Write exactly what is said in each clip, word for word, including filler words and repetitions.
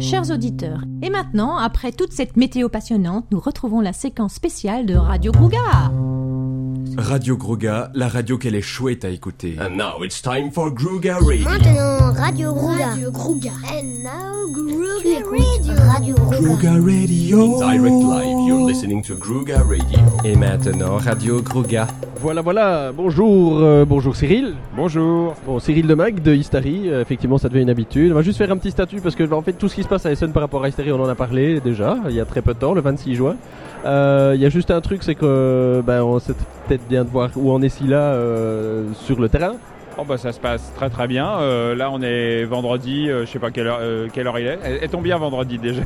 chers auditeurs. Et maintenant, après toute cette météo passionnante, nous retrouvons la séquence spéciale de Radio Grouga. Radio Grouga, la radio qu'elle est chouette à écouter. And now it's time for Grouga Radio. Maintenant, Radio Grouga. Radio Grouga. And now Grouga Radio. Radio Grouga. Grouga Radio. Direct live, you're listening to Grouga Radio. Et maintenant, Radio Grouga. Voilà, voilà, bonjour, euh, bonjour Cyril. Bonjour. Bon, Cyril de Mag de Hystari, euh, effectivement ça devient une habitude. On va juste faire un petit statut parce que en fait tout ce qui se passe à Essen par rapport à Hystari, on en a parlé déjà, il y a très peu de temps, le vingt-six juin. Euh, il y a juste un truc, c'est que ben, on sait peut-être bien de voir où on est si là euh, sur le terrain. Oh bah ça se passe très très bien. Euh, là on est vendredi, euh, je sais pas quelle heure, euh, quelle heure il est. Est-on bien vendredi déjà?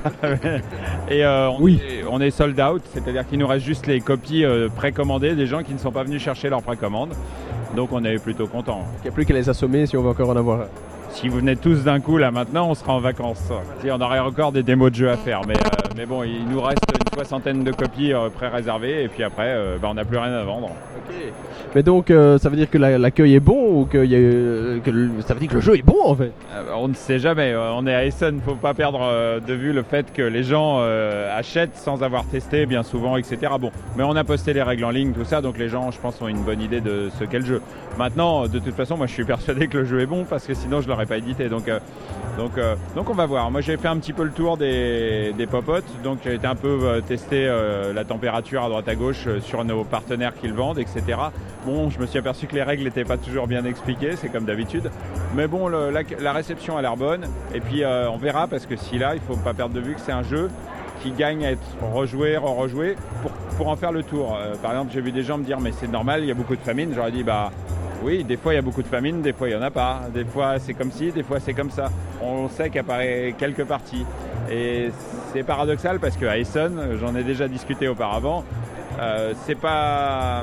Et euh, on, oui. est, on est sold out, c'est-à-dire qu'il nous reste juste les copies euh, précommandées des gens qui ne sont pas venus chercher leur précommande. Donc on est plutôt content. Il n'y a plus qu'à les assommer si on veut encore en avoir. Si vous venez tous d'un coup là maintenant, on sera en vacances. Si, on aurait encore des démos de jeux à faire, mais, euh, mais bon, il nous reste une soixantaine de copies euh, pré-réservées et puis après, euh, bah, on n'a plus rien à vendre. Okay. Mais donc, euh, ça veut dire que la, l'accueil est bon ou que, y a, euh, que le, ça veut dire que le jeu est bon en fait? euh, On ne sait jamais. Euh, on est à Essen, il ne faut pas perdre euh, de vue le fait que les gens euh, achètent sans avoir testé bien souvent, et cetera. Bon, mais on a posté les règles en ligne, tout ça, donc les gens, je pense, ont une bonne idée de ce qu'est le jeu. Maintenant, de toute façon, moi, je suis persuadé que le jeu est bon parce que sinon, je l'aurais pas édité. Donc, euh, donc, euh, donc, on va voir. Moi, j'ai fait un petit peu le tour des, des popotes, donc j'ai été un peu euh, tester euh, la température à droite à gauche euh, sur nos partenaires qui le vendent, et cetera. Bon, je me suis aperçu que les règles n'étaient pas toujours bien expliquées, c'est comme d'habitude. Mais bon, le, la, la réception a l'air bonne. Et puis, euh, on verra parce que si là, il faut pas perdre de vue que c'est un jeu qui gagne à être rejoué, re-rejoué pour, pour en faire le tour. Euh, par exemple, j'ai vu des gens me dire mais c'est normal, il y a beaucoup de famine. J'aurais dit bah oui, des fois il y a beaucoup de famine, des fois il n'y en a pas. Des fois c'est comme ci, des fois c'est comme ça. On sait qu'apparaît quelques parties. Et c'est paradoxal parce qu'à Essen, j'en ai déjà discuté auparavant, euh, c'est pas...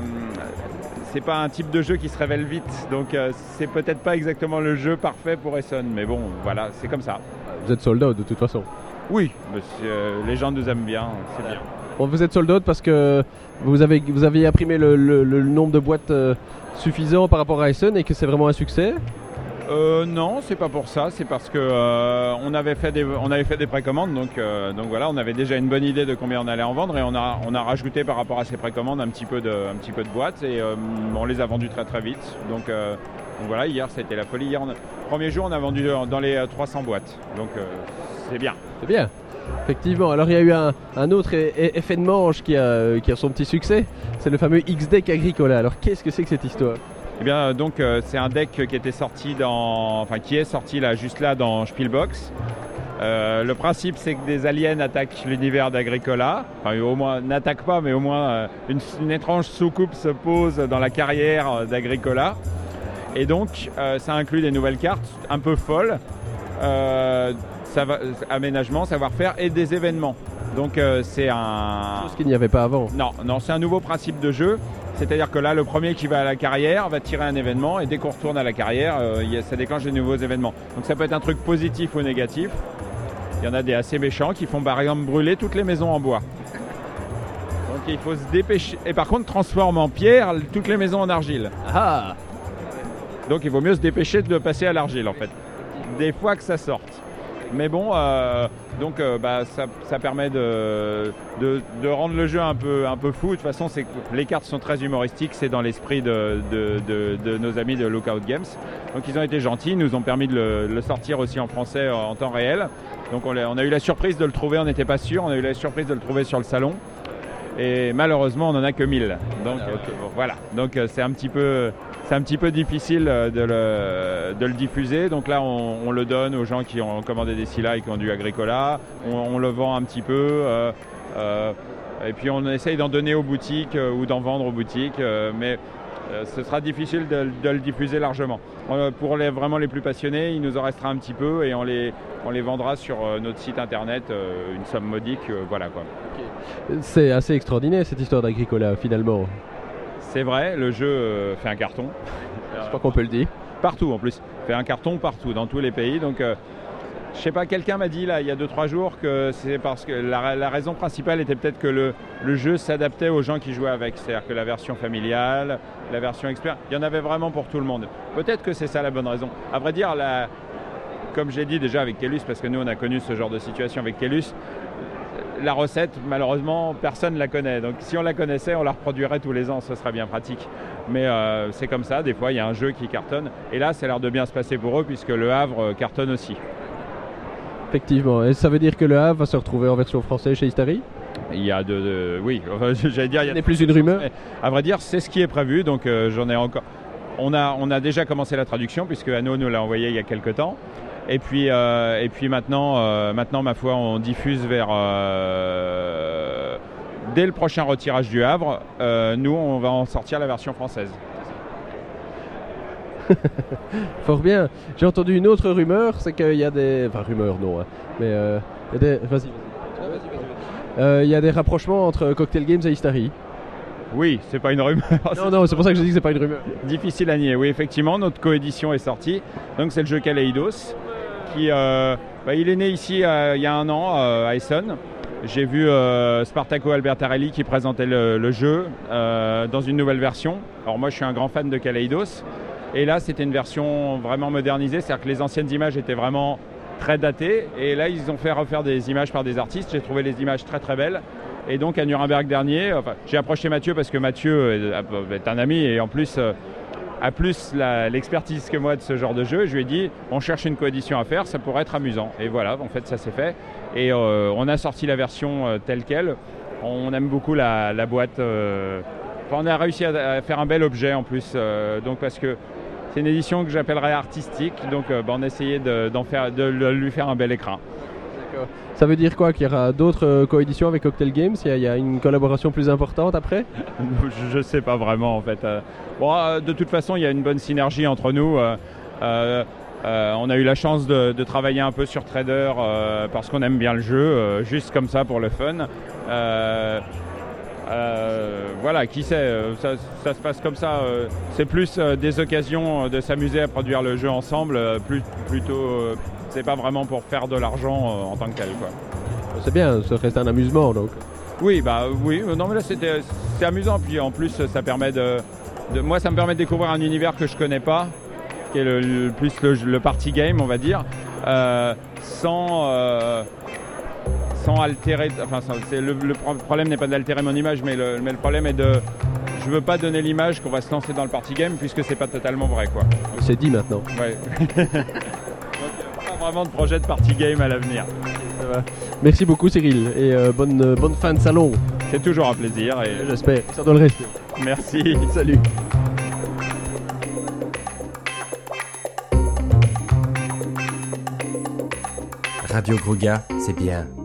c'est pas un type de jeu qui se révèle vite. Donc euh, c'est peut-être pas exactement le jeu parfait pour Essen. Mais bon, voilà, c'est comme ça. Vous êtes sold out de toute façon? Oui, monsieur, euh, les gens nous aiment bien, c'est bien. Bon, vous êtes sold out parce que vous avez, vous avez imprimé le, le, le nombre de boîtes euh, suffisant par rapport à Essen et que c'est vraiment un succès? Euh, non, c'est pas pour ça, c'est parce que euh, on avait fait des, on avait fait des précommandes, donc, euh, donc voilà, on avait déjà une bonne idée de combien on allait en vendre et on a, on a rajouté par rapport à ces précommandes un petit peu de, un petit peu de boîtes et euh, on les a vendues très très vite. Donc, euh, donc voilà, hier ça a été la folie. Hier, on a, premier jour, on a vendu dans les trois cents boîtes, donc euh, c'est bien. C'est bien. Effectivement, alors il y a eu un, un autre effet de manche qui a, qui a son petit succès, c'est le fameux X-Deck Agricola. Alors qu'est-ce que c'est que cette histoire? Eh bien donc euh, c'est un deck qui était sorti dans, enfin qui est sorti là juste là dans Spielbox. Euh, le principe c'est que des aliens attaquent l'univers d'Agricola, enfin au moins n'attaquent pas mais au moins euh, une, une étrange soucoupe se pose dans la carrière d'Agricola. Et donc euh, ça inclut des nouvelles cartes un peu folles. Euh, Ça va, aménagement, savoir-faire et des événements. Donc euh, c'est un... Chose qu'il n'y avait pas avant. Non, non, c'est un nouveau principe de jeu. C'est-à-dire que là, le premier qui va à la carrière va tirer un événement et dès qu'on retourne à la carrière, euh, y a, ça déclenche de nouveaux événements. Donc ça peut être un truc positif ou négatif. Il y en a des assez méchants qui font par exemple brûler toutes les maisons en bois. Donc il faut se dépêcher. Et par contre, transforme en pierre toutes les maisons en argile. Ah. Donc il vaut mieux se dépêcher de passer à l'argile en fait. Des fois que ça sorte. Mais bon, euh, donc euh, bah, ça, ça permet de, de, de rendre le jeu un peu, un peu fou. De toute façon, c'est que les cartes sont très humoristiques, c'est dans l'esprit de, de, de, de nos amis de Lookout Games. Donc ils ont été gentils, ils nous ont permis de le, le sortir aussi en français en temps réel. Donc on a, on a eu la surprise de le trouver, on n'était pas sûr, on a eu la surprise de le trouver sur le salon. Et malheureusement, on n'en a que mille. Donc ah, okay. euh, bon, voilà, donc euh, c'est un petit peu... C'est un petit peu difficile de le, de le diffuser, donc là on, on le donne aux gens qui ont commandé des Scylla et qui ont du Agricola, on, on le vend un petit peu, euh, euh, et puis on essaye d'en donner aux boutiques euh, ou d'en vendre aux boutiques, euh, mais euh, ce sera difficile de, de le diffuser largement. Euh, pour les, vraiment les plus passionnés, il nous en restera un petit peu et on les, on les vendra sur euh, notre site internet, euh, une somme modique, euh, voilà quoi. Okay. C'est assez extraordinaire cette histoire d'Agricola finalement. C'est vrai, le jeu euh, fait un carton. Je crois qu'on peut le dire. Partout en plus, fait un carton partout, dans tous les pays. Donc, euh, je sais pas, quelqu'un m'a dit là il y a deux trois jours que c'est parce que la, la raison principale était peut-être que le, le jeu s'adaptait aux gens qui jouaient avec. C'est-à-dire que la version familiale, la version expert, il y en avait vraiment pour tout le monde. Peut-être que c'est ça la bonne raison. À vrai dire, la, comme j'ai dit déjà avec Kellus, parce que nous on a connu ce genre de situation avec Kellus, la recette, malheureusement, personne ne la connaît. Donc si on la connaissait, on la reproduirait tous les ans, ce serait bien pratique. Mais euh, c'est comme ça, des fois il y a un jeu qui cartonne. Et là, ça a l'air de bien se passer pour eux, puisque Le Havre cartonne aussi. Effectivement. Et ça veut dire que Le Havre va se retrouver en version française chez Istari ? Il y a de, de oui, j'allais dire, il y a Ce n'est plus une rumeur. Mais, à vrai dire, c'est ce qui est prévu. Donc euh, j'en ai encore. On a, on a déjà commencé la traduction, puisque Anno nous l'a envoyé il y a quelques temps. Et puis, euh, et puis maintenant, euh, maintenant, ma foi, on diffuse vers... Euh, dès le prochain retirage du Havre, euh, nous, on va en sortir la version française. Fort bien. J'ai entendu une autre rumeur, c'est qu'il y a des... Enfin, rumeur, non. Hein. Mais euh, il y a des... Vas-y, vas-y. Ah, vas-y, vas-y. Euh, il y a des rapprochements entre Cocktail Games et Istari. Oui, c'est pas une rumeur. Non, non, c'est pour ça que je dis que c'est pas une rumeur. Difficile à nier. Oui, effectivement, notre coédition est sortie. Donc, c'est le jeu Kaleidos. Qui, euh, bah, il est né ici euh, il y a un an euh, à Essonne. J'ai vu euh, Spartaco Albertarelli qui présentait le, le jeu euh, dans une nouvelle version. Alors moi je suis un grand fan de Kaleidos et là c'était une version vraiment modernisée, c'est-à-dire que les anciennes images étaient vraiment très datées et là ils ont fait refaire des images par des artistes. J'ai trouvé les images très très belles et donc à Nuremberg dernier, enfin, j'ai approché Mathieu parce que Mathieu est, est un ami et en plus euh, a plus la, l'expertise que moi de ce genre de jeu. Je lui ai dit, on cherche une coédition à faire, ça pourrait être amusant. Et voilà, en fait, ça s'est fait. Et euh, on a sorti la version euh, telle qu'elle. On aime beaucoup la, la boîte. Euh... Enfin, on a réussi à, à faire un bel objet en plus. Euh, donc parce que c'est une édition que j'appellerais artistique. Donc euh, bah, on a essayé de, d'en faire, de, de lui faire un bel écrin. D'accord. Ça veut dire quoi? Qu'il y aura d'autres euh, coéditions avec Cocktail Games? Il y, a, il y a une collaboration plus importante après? Je ne sais pas vraiment en fait. Euh, bon, euh, de toute façon, il y a une bonne synergie entre nous. Euh, euh, euh, on a eu la chance de, de travailler un peu sur Trader euh, parce qu'on aime bien le jeu, euh, juste comme ça pour le fun. Euh, euh, voilà, qui sait, euh, ça, ça se passe comme ça. Euh, c'est plus euh, des occasions de s'amuser à produire le jeu ensemble, euh, plus, plutôt. Euh, c'est pas vraiment pour faire de l'argent euh, en tant que tel, quoi. C'est bien, ça reste un amusement donc. Oui, bah oui, non mais là c'était, c'est amusant, puis en plus ça permet de, de... Moi ça me permet de découvrir un univers que je connais pas, qui est le, le plus le, le party game on va dire, euh, sans, euh, sans altérer, enfin c'est, le, le problème n'est pas d'altérer mon image, mais le, mais le problème est de... Je veux pas donner l'image qu'on va se lancer dans le party game puisque c'est pas totalement vrai, quoi. C'est dit maintenant. Ouais. Pas vraiment de projet de party game à l'avenir. Ça va. Merci beaucoup Cyril et euh, bonne, euh, bonne fin de salon. C'est toujours un plaisir et j'espère, ça doit le rester. Merci. Salut. Radio Gruga, c'est bien.